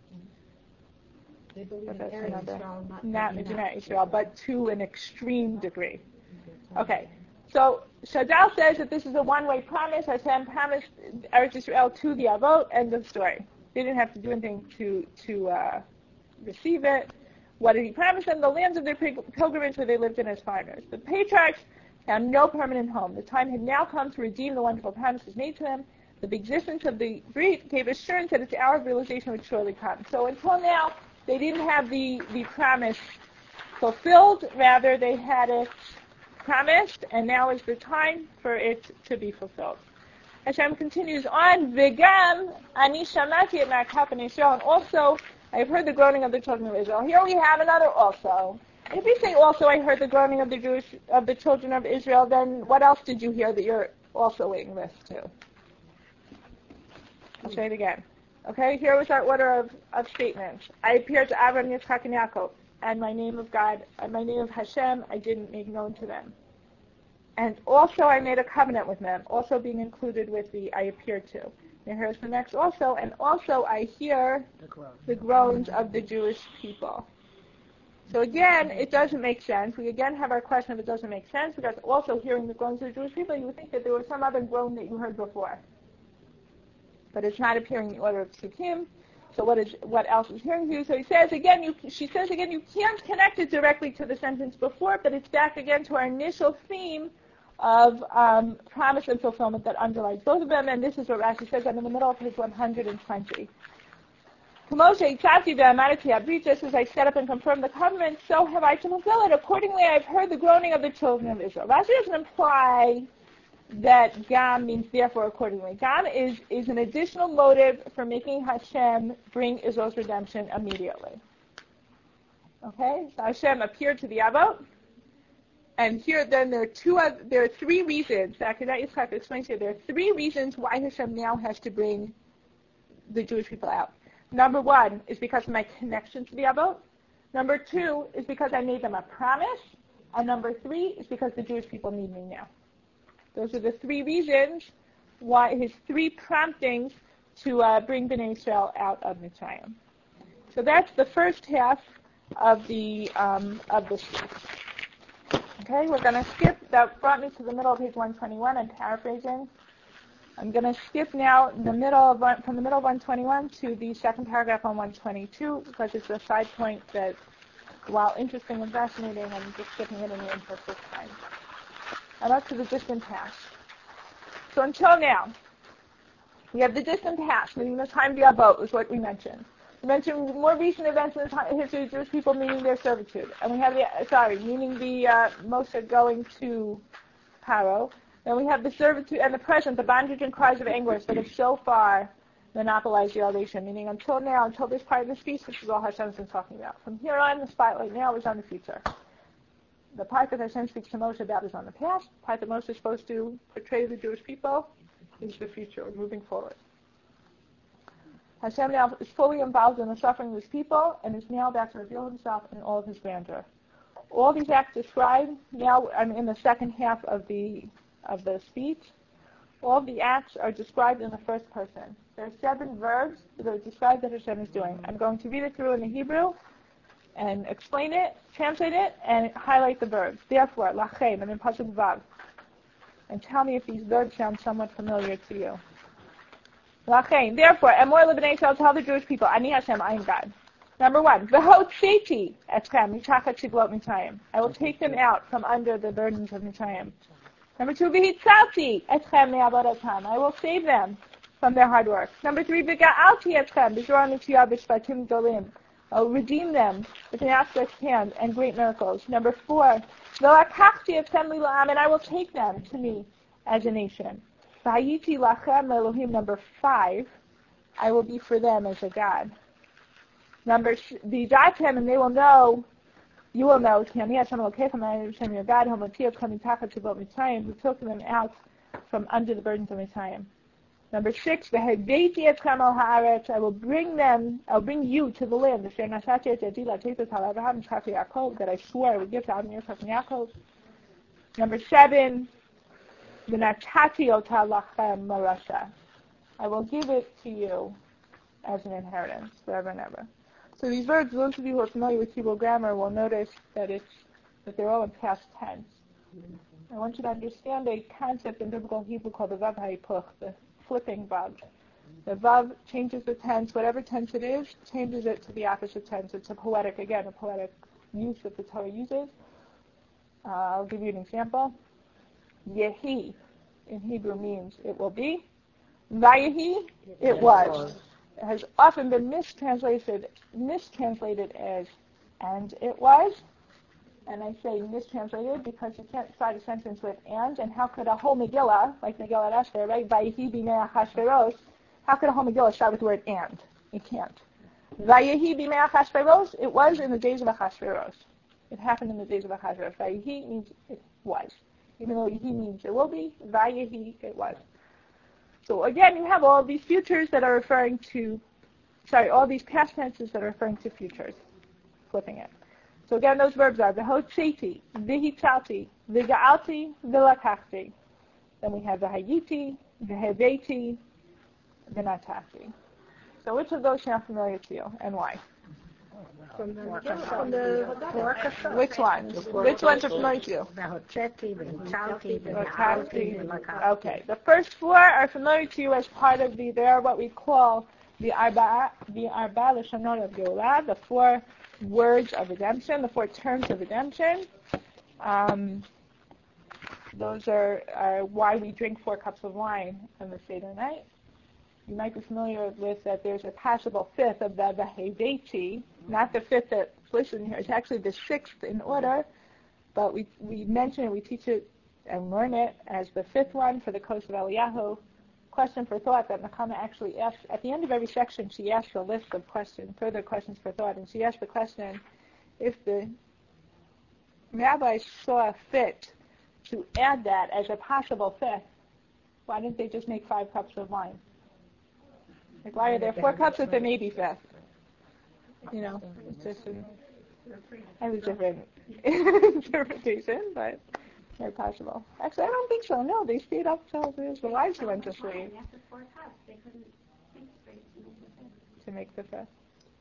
They believe But in that's Eretz another. Yisrael, not Not Medina. Medina Israel, but to an extreme degree. Okay. So Chazal says that this is a one-way promise. Hashem promised Eretz Yisrael to the Avot. End of story. They didn't have to do anything to to uh, receive it. What did he promise them? The lands of their pil- pilgrimage where they lived in as foreigners. The patriarchs found no permanent home. The time had now come to redeem the wonderful promises made to them. The existence of the breach gave assurance that its hour of realization would surely come. So until now, they didn't have the, the promise fulfilled. Rather, they had it promised, and now is the time for it to be fulfilled. Hashem continues on, V'gam ani shamati et ma'akaf b'nei Israel, and also I have heard the groaning of the children of Israel. Here we have another also. If you say also I heard the groaning of the Jewish of the children of Israel, then what else did you hear that you're alsoing this to? I'll say it again. Okay, here was our order of, of statements. I appeared to Abraham, Yitzchak, and Yaakov, and my name of God, and my name of Hashem, I didn't make known to them. And also I made a covenant with them, also being included with the I appeared to. And here's the next also, and also I hear the groans of the Jewish people. So again, it doesn't make sense. We again have our question if it doesn't make sense, because also hearing the groans of the Jewish people, you would think that there was some other groan that you heard before. But it's not appearing in the order of Psukim. So what is what else is hearing to you? So he says again, you, she says again, you can't connect it directly to the sentence before, but it's back again to our initial theme of um, promise and fulfillment that underlies both of them, and this is what Rashi says in the middle of page one hundred twenty. Just as I set up and confirmed the covenant, so have I to fulfill it. Accordingly, I've heard the groaning of the children of Israel. Rashi doesn't imply that Gam means therefore accordingly. Gam is, is an additional motive for making Hashem bring Israel's redemption immediately. Okay, so Hashem appeared to the Avot, and here then there are two other, there are three reasons. Akedat Yitzchak explains here there are three reasons why Hashem now has to bring the Jewish people out. Number one is because of my connection to the Avot. Number two is because I made them a promise. And number three is because the Jewish people need me now. Those are the three reasons why his three promptings to uh, bring Bnei Israel out of Mitzrayim. So that's the first half of the um, of the sheet. Okay, we're going to skip. That brought me to the middle of page one twenty-one. I'm paraphrasing. I'm going to skip now in the middle of one, from the middle of one twenty-one to the second paragraph on one twenty-two because it's a side point that, while interesting and fascinating, I'm just skipping it in the interest of time. And up to the distant past. So until now, we have the distant past, meaning the time of the Avot is what we mentioned. We mentioned more recent events in the history of Jewish people, meaning their servitude. And we have the, sorry, meaning the uh, Moshe going to Paro. Then we have the servitude and the present, the bondage and cries of anguish that have so far monopolized the elevation, meaning until now, until this part of the speech, this is all Hashem's been talking about. From here on, the spotlight now is on the future. The part that Hashem speaks to Moshe about is on the past. The part that Moshe is supposed to portray to the Jewish people is the future, moving forward. Hashem now is fully involved in the suffering of his people and is now about to reveal himself in all of his grandeur. All these acts described now in the second half of the of the speech. All the acts are described in the first person. There are seven verbs that are described that Hashem is doing. I'm going to read it through in the Hebrew and explain it, translate it, and highlight the verbs. Therefore, lachem, and in pasuk vav. And tell me if these verbs sound somewhat familiar to you. Lachem, therefore, emor lebnei Yisrael, tell the Jewish people, ani Hashem, I am God. Number one, v'hotzeti etchem mitachat shiglot Mitzrayim. I will take them out from under the burdens of Mitzrayim. Number two, v'hitzalti etchem me'avodatam. I will save them from their hard work. Number three, v'ga'alti etchem b'zorah mitzvah b'shvatim dolim. I will redeem them with an outstretched hand and great miracles. Number four, v'lakachti etchem li'la'am, and I will take them to me as a nation. V'hayiti lachem Elohim. Number five, I will be for them as a God. Number v'datem, and they will know. You will know, Ki ani Hashem Elokeichem, I am Hashem your God, who took them out from under the burdens of Mitzrayim. Number six, v'hebeiti etchem al haaretz, I will bring them, I will bring you to the land, that I swore I would give to Abraham, Yitzchak, and Yaakov. Number seven, v'natati ota lachem marasha, I will give it to you as an inheritance forever and ever. So these verbs, those of you who are familiar with Hebrew grammar will notice that it's that they're all in past tense. I want you to understand a concept in biblical Hebrew called the vav ha'ipuch, the flipping vav. The vav changes the tense, whatever tense it is, changes it to the opposite tense. It's a poetic, again, a poetic use that the Torah uses. Uh, I'll give you an example. Yehi in Hebrew means it will be. Vayehi, it was. It has often been mistranslated mistranslated as and it was. And I say mistranslated because you can't start a sentence with and, and how could a whole Megillah, like Megillah Esther, right? Vayehi b'mei Achashverosh, how could a whole Megillah start with the word and? You can't. Vayehi b'mei Achashverosh, it was in the days of Achashverosh. It happened in the days of Achashverosh. Vayehi means it was. Even though Yehi means it will be, Vayehi, it was. So again, you have all these futures that are referring to, sorry, all these past tenses that are referring to futures. Flipping it. So again, those verbs are v'hotzeti, v'hitzalti, v'ga'alti, v'lakachti. Then we have v'hayiti, v'heveti, v'natati. So which of those sound familiar to you, and why? From the, from the Which ones? Which ones are familiar to you? The hotzeti, the hitzalti, the V'lakachti. v'lakachti. Okay, the first four are familiar to you as part of the, they are what we call the arba, the arba l'shonot of Geulah, the four words of redemption, the four terms of redemption. Um, those are, are why we drink four cups of wine on the Seder night. You might be familiar with that there's a possible fifth of the Veheveti, not the fifth that's listed here. It's actually the sixth in order, but we we mention it, we teach it and learn it as the fifth one for the Kos of Eliyahu. Question for thought that Nechama actually asks, at the end of every section, she asks a list of questions, further questions for thought, and she asked the question, if the rabbis saw fit to add that as a possible fifth, why didn't they just make five cups of wine? Like, why are there four cups if there may be fifth? You know, it's just an, I have a different interpretation, but very possible. Actually, I don't think so. No, they stayed up till the wives went to sleep After four cups, they couldn't think straight to make the fifth.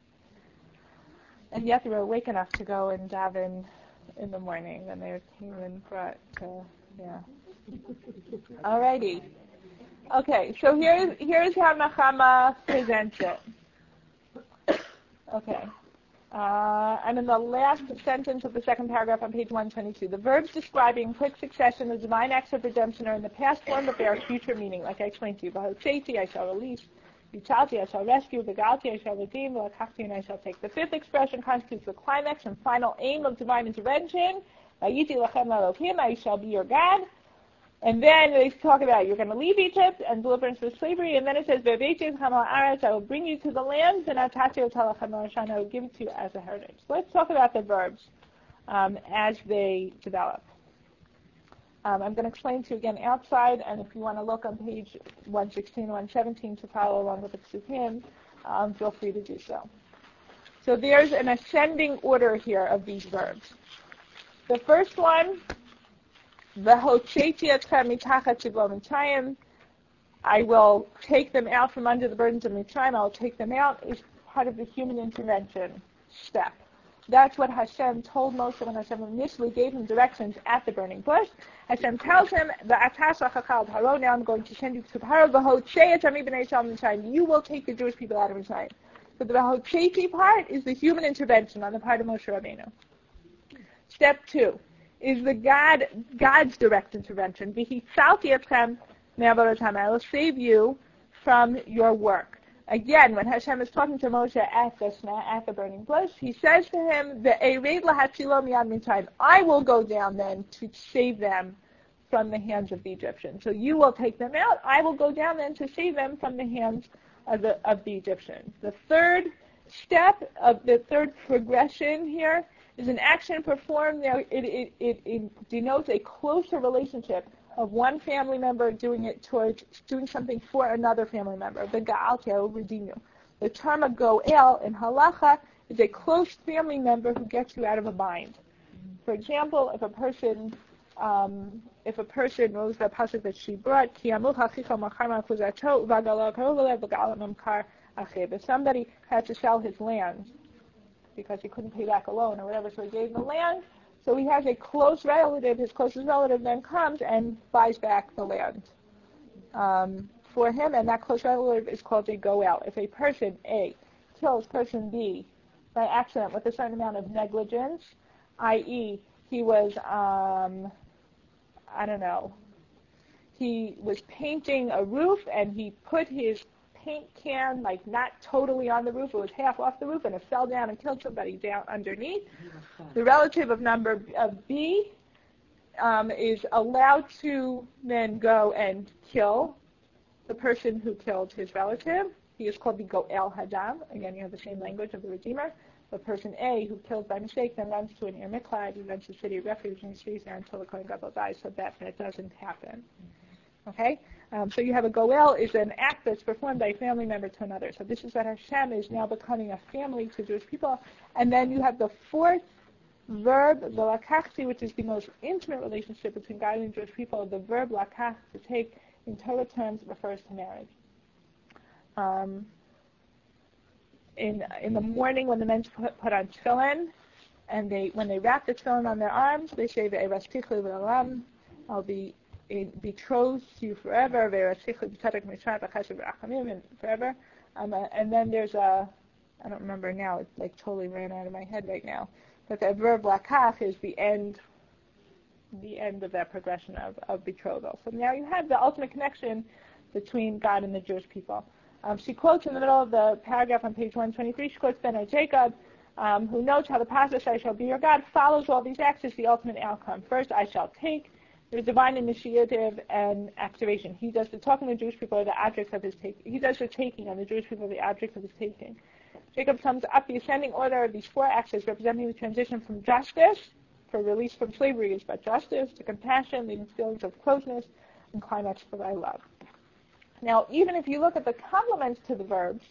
And yet they were awake enough to go and daven in the morning, and they came and brought, uh, yeah. Alrighty. Okay, so here's here's how Nechama presents it. Okay. Uh, I'm in the last sentence of the second paragraph on page one twenty-two. The verbs describing in quick succession the divine acts of redemption are in the past form, but bear future meaning, like I explained to you. V'hotzeti, I shall release. V'chalti, I shall rescue. V'galti, I shall redeem. V'lakachti, and I shall take. The fifth expression constitutes the climax and final aim of divine intervention. V'yiti lachem Elohim, I shall be your God. And then they talk about you're going to leave Egypt and deliverance from slavery. And then it says, I will bring you to the land, and I will give it to you as a heritage. So let's talk about the verbs um, as they develop. Um, I'm going to explain to you again outside, and if you want to look on page one sixteen and one seventeen to follow along with the psukim, um, feel free to do so. So there's an ascending order here of these verbs. The first one, I will take them out from under the burdens of Mitzrayim. I'll take them out is part of the human intervention step. That's what Hashem told Moshe when Hashem initially gave him directions at the burning bush. Hashem tells him, now I'm going to send you to Paro. You will take the Jewish people out of Mitzrayim. So the V'hotzeti part is the human intervention on the part of Moshe Rabbeinu. Step two is the God, God's direct intervention. I will save you from your work. Again, when Hashem is talking to Moshe at the, at the burning bush, he says to him, I will go down then to save them from the hands of the Egyptians. So you will take them out. I will go down then to save them from the hands of the, of the Egyptians. The third step of the third progression here is an action performed. Now, it, it, it, it denotes a closer relationship of one family member doing it towards doing something for another family member. The Ga'alti, I will redeem you. The term of Go'el in Halacha is a close family member who gets you out of a bind. For example, if a person, um, if a person knows the pasuk that she brought, if somebody had to sell his land because he couldn't pay back a loan or whatever, so he gave him the land. So he has a close relative, his closest relative then comes and buys back the land um, for him, and that close relative is called a goel. If a person A kills person B by accident with a certain amount of negligence, that is he was, um, I don't know, he was painting a roof and he put his paint can, like, not totally on the roof, it was half off the roof, and it fell down and killed somebody down underneath. The relative of number of B um, is allowed to then go and kill the person who killed his relative. He is called the Go'el Hadam. Again, you have the same language of the Redeemer. The person A, who kills by mistake, then runs to an Ir Miklad, he runs to the city of refuge, and he stays there until the Kohen Gadol dies, so that it doesn't happen. Okay? Um, so you have a goel is an act that's performed by a family member to another. So this is what Hashem is now becoming a family to Jewish people. And then you have the fourth verb, the lakachti, which is the most intimate relationship between God and Jewish people. The verb lakach, to take, in Torah terms, refers to marriage. Um, in in the morning when the men put, put on tefillin, and they when they wrap the tefillin on their arms, they say ve'erastichu v'olam, I'll be betrothed to you forever, and forever. Um, uh, and then there's a, I don't remember now, it like totally ran out of my head right now, but the verb lakach is the end the end of that progression of, of betrothal. So now you have the ultimate connection between God and the Jewish people. Um, she quotes in the middle of the paragraph on page one twenty-three, she quotes Ben Jacob, um, who notes how the passage, I shall be your God, follows all these acts as the ultimate outcome. First, I shall take. There's divine initiative and activation. He does the talking to the Jewish people are the objects of his taking. He does the taking, and the Jewish people are the objects of his taking. Jacob sums up the ascending order of these four acts as representing the transition from justice, for release from slavery is about justice, to compassion, leading to feelings of closeness, and climax for thy love. Now, even if you look at the complements to the verbs,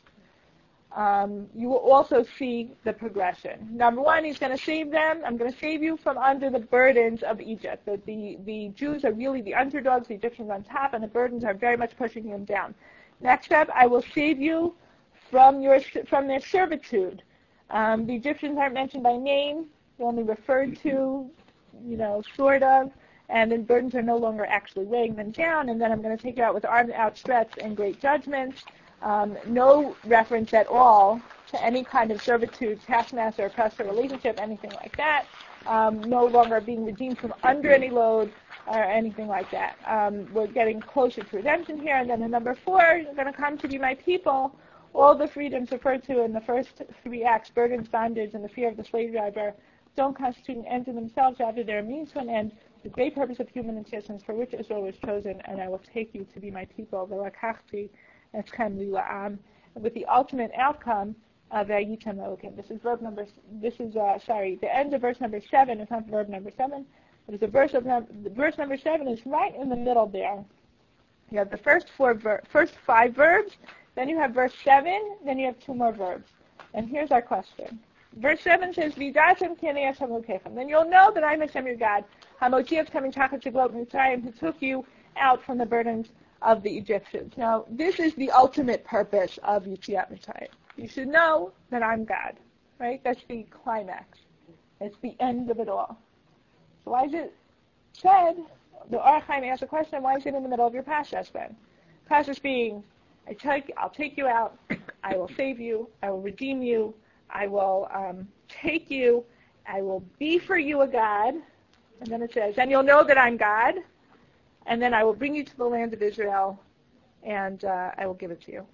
um, you will also see the progression. Number one, he's going to save them. I'm going to save you from under the burdens of Egypt. The, the, the Jews are really the underdogs, the Egyptians on top, and the burdens are very much pushing them down. Next step, I will save you from your from their servitude. Um, the Egyptians aren't mentioned by name. They're only referred to, you know, sort of, and then burdens are no longer actually weighing them down, and then I'm going to take you out with arms outstretched and great judgments. Um, no reference at all to any kind of servitude, taskmaster, oppressor relationship, anything like that. Um, no longer being redeemed from under any load or anything like that. Um, we're getting closer to redemption here. And then in number four, you're going to come to be my people. All the freedoms referred to in the first three acts, burdens, bondage, and the fear of the slave driver, don't constitute an end in themselves, rather they're a means to an end, the great purpose of human existence for which Israel was chosen, and I will take you to be my people, v'lakachti eschem li la'am, with the ultimate outcome of Vayitem Elokim. This is verb number. This is uh, sorry. The end of verse number seven is not verb number seven. It is a verse of num- verse number seven is right in the middle there. You have the first four ver- first five verbs, then you have verse seven, then you have two more verbs. And here's our question. Verse seven says, "V'datem kinei Hashem Elokechem." Then you'll know that I'm Hashem your God, Hamotzi coming tachat sheglot Mitzrayim, who took you out from the burdens of the Egyptians. Now, this is the ultimate purpose of Yetziat Mitzrayim. You should know that I'm God, right? That's the climax. It's the end of it all. So why is it said, the Or HaChaim asked the question, why is it in the middle of your Parshas then? Parshas being, I take, I'll take you out, I will save you, I will redeem you, I will um, take you, I will be for you a God, and then it says, and you'll know that I'm God, and then I will bring you to the land of Israel, and uh, I will give it to you.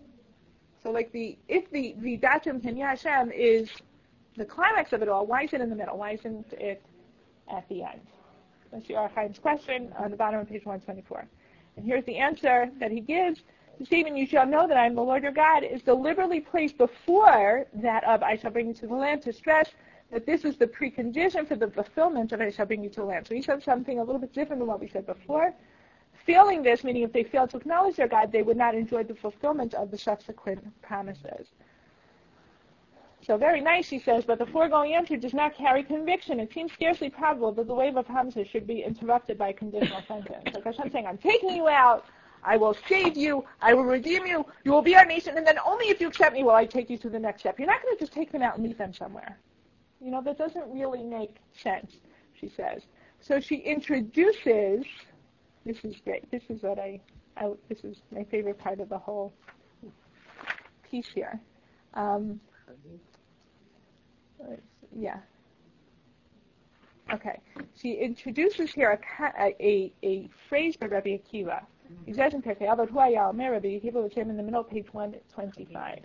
So, like the if the the Datum Kenya Hashem is the climax of it all, why is it in the middle? Why isn't it at the end? That's the Or HaChaim's question on the bottom of page one twenty-four. And here's the answer that he gives. This evening you shall know that I am the Lord your God is deliberately placed before that of I shall bring you to the land to stress that this is the precondition for the fulfillment of I shall bring you to the land. So he said something a little bit different than what we said before. Failing this, meaning if they failed to acknowledge their God, they would not enjoy the fulfillment of the subsequent promises. So very nice, he says, but the foregoing answer does not carry conviction. It seems scarcely probable that the wave of promises should be interrupted by a conditional sentence. Like I'm saying, I'm taking you out, I will save you, I will redeem you, you will be our nation, and then only if you accept me will I take you to the next step. You're not going to just take them out and leave them somewhere. You know, that doesn't really make sense, she says. So she introduces, this is great, this is what I, I this is my favorite part of the whole piece here. Um, yeah. Okay. She introduces here a, a, a phrase by Rabbi Akiva. He says in Pirkei Avot, Hu haya omer, Rabbi Akiva was him in the middle of page one twenty-five.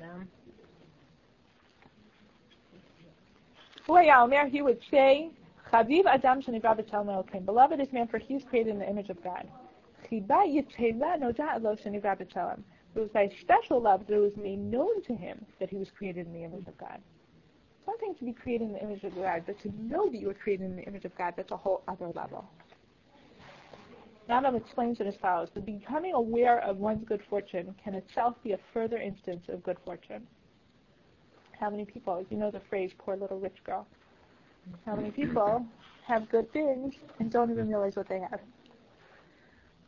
Hu haya omer, he would say, Chaviv Adam shenivra b'tzelem Elokim. Beloved is man, for he is created in the image of God. Chiba yitzeva noda'at lo shenivra b'tzelem. It was by special love that it was made known to him that he was created in the image of God. It's one thing to be created in the image of God, but to know that you were created in the image of God, that's a whole other level. Rambam explains it as follows. The becoming aware of one's good fortune can itself be a further instance of good fortune. How many people, you know the phrase, poor little rich girl. How many people have good things and don't even realize what they have?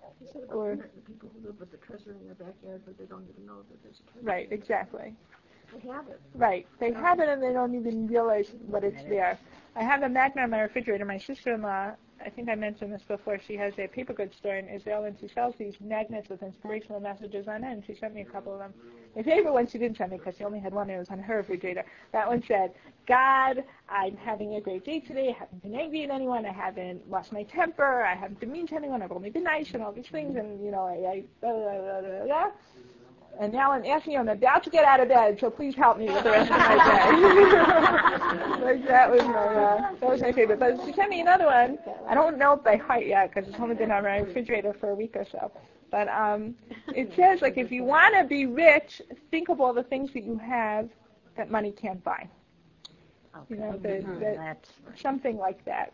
Or the people who live with the treasure in their backyard, but they don't even know that there's a treasure. Right, exactly. We have it. Right. They have it and they don't even realize what it's there. I have a magnet on my refrigerator. My sister-in-law, I think I mentioned this before, she has a paper goods store in Israel and she sells these magnets with inspirational messages on it, and she sent me a couple of them. My favorite one she didn't send me because she only had one and it was on her refrigerator. That one said, God, I'm having a great day today. I haven't been angry at anyone. I haven't lost my temper. I haven't been mean to anyone. I've only been nice and all these things. And, you know, I, I blah, blah, blah, blah, blah. And now I'm asking you, I'm about to get out of bed, so please help me with the rest of my day. Like that was my, uh, that was my favorite. But she sent me another one. I don't know it by heart yet because it's only been on my refrigerator for a week or so. But um, it says, like, if you want to be rich, think of all the things that you have that money can't buy. You know, the, the, something like that.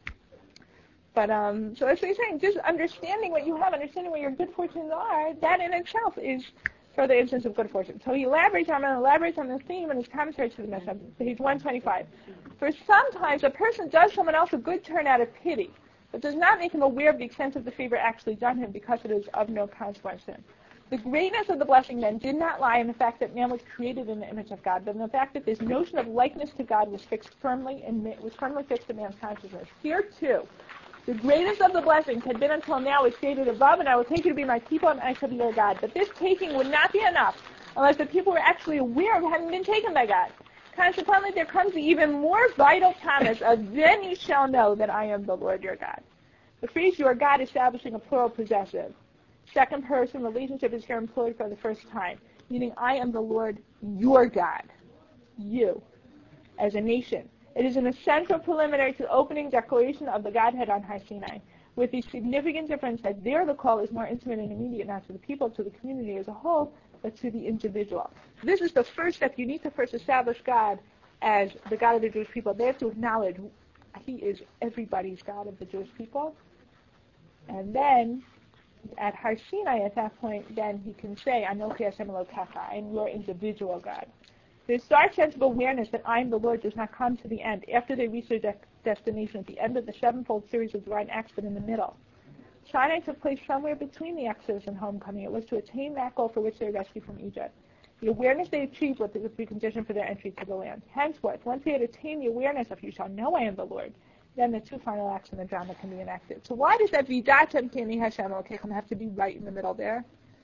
But um, so that's what he's saying. Just understanding what you have, understanding what your good fortunes are, that in itself is further instance of good fortune. So he elaborates on it, elaborates on the theme in his commentary to the Mishnah, page one twenty-five. For sometimes a person does someone else a good turn out of pity, but does not make him aware of the extent of the favor actually done him because it is of no consequence to him. The greatness of the blessing then did not lie in the fact that man was created in the image of God, but in the fact that this notion of likeness to God was fixed firmly and was firmly fixed in man's consciousness. Here too, the greatest of the blessings had been until now is stated above, and I will take you to be my people, and I shall be your God. But this taking would not be enough unless the people were actually aware of having been taken by God. Consequently, there comes the even more vital promise of, then you shall know that I am the Lord your God. The phrase your God establishing a plural possessive. Second person relationship is here employed for the first time, meaning I am the Lord your God, you, as a nation. It is an essential preliminary to the opening declaration of the Godhead on Har Sinai, with the significant difference that there the call is more intimate and immediate, not to the people, to the community as a whole, but to the individual. This is the first step. You need to first establish God as the God of the Jewish people. They have to acknowledge He is everybody's God of the Jewish people. And then, at Har Sinai, at that point, then He can say, Anochi Hashem Elokecha, I am your individual God. This dark sense of awareness that I am the Lord does not come to the end, after they reach their de- destination, at the end of the sevenfold series of divine acts, but in the middle. Sinai took place somewhere between the Exodus and homecoming. It was to attain that goal for which they were rescued from Egypt. The awareness they achieved was the precondition for their entry to the land. Henceforth, once they had attained the awareness of you shall know I am the Lord, then the two final acts in the drama can be enacted. So why does that Vidatem Keni Hashem Elokechem have to be right in the middle there?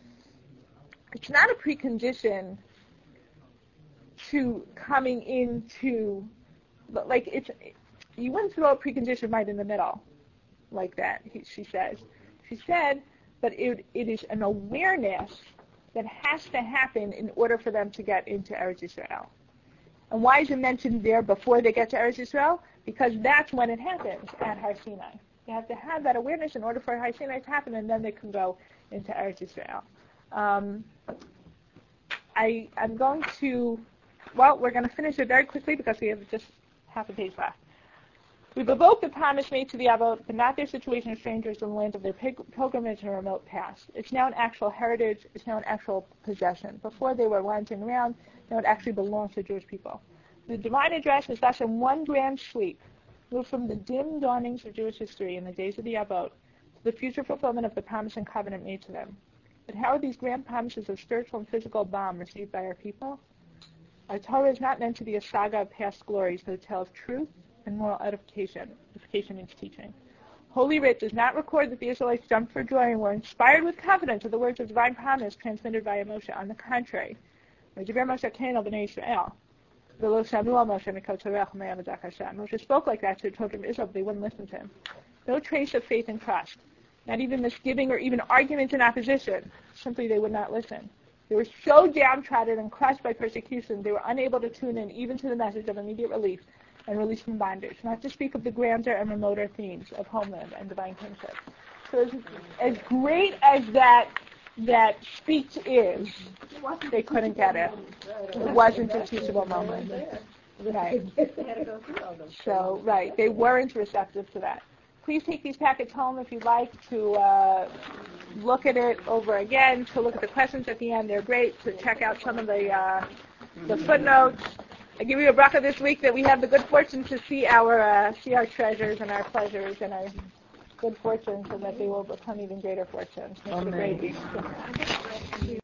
It's not a precondition to coming into, like, it's, you wouldn't throw a precondition right in the middle like that, he, she says. She said, but it, it is an awareness that has to happen in order for them to get into Eretz Yisrael. And why is it mentioned there before they get to Eretz Yisrael? Because that's when it happens at Har Sinai. You have to have that awareness in order for Har Sinai to happen, and then they can go into Eretz Yisrael. Um, I, I'm going to, well, we're going to finish it very quickly because we have just half a page left. We've evoked the promise made to the Avot, but not their situation as strangers in the land of their pig- pilgrimage in a remote past. It's now an actual heritage. It's now an actual possession. Before they were wandering around, now it actually belongs to Jewish people. The divine address is thus in one grand sweep, moved from the dim dawnings of Jewish history in the days of the Avot to the future fulfillment of the promise and covenant made to them. But how are these grand promises of spiritual and physical balm received by our people? Our Torah is not meant to be a saga of past glories, but a tale of truth and moral edification. Edification means teaching. Holy Writ does not record that the Israelites jumped for joy and were inspired with confidence of the words of divine promise transmitted by Moshe. On the contrary, Moshe spoke like that to the children of Israel, but they wouldn't listen to him. No trace of faith and trust, not even misgiving or even arguments in opposition. Simply they would not listen. They were so downtrodden and crushed by persecution, they were unable to tune in even to the message of immediate relief and release from bondage, not to speak of the grander and remoter themes of homeland and divine kingship. So as, as great as that that speech is, they couldn't get it. It wasn't a teachable moment. Right. So, right, they weren't receptive to that. Please take these packets home if you'd like to uh, look at it over again, to look at the questions at the end. They're great, to check out some of the uh, the footnotes. I give you a bracha this week that we have the good fortune to see our uh, see our treasures and our pleasures and our good fortunes, and that they will become even greater fortunes. Make it a great week.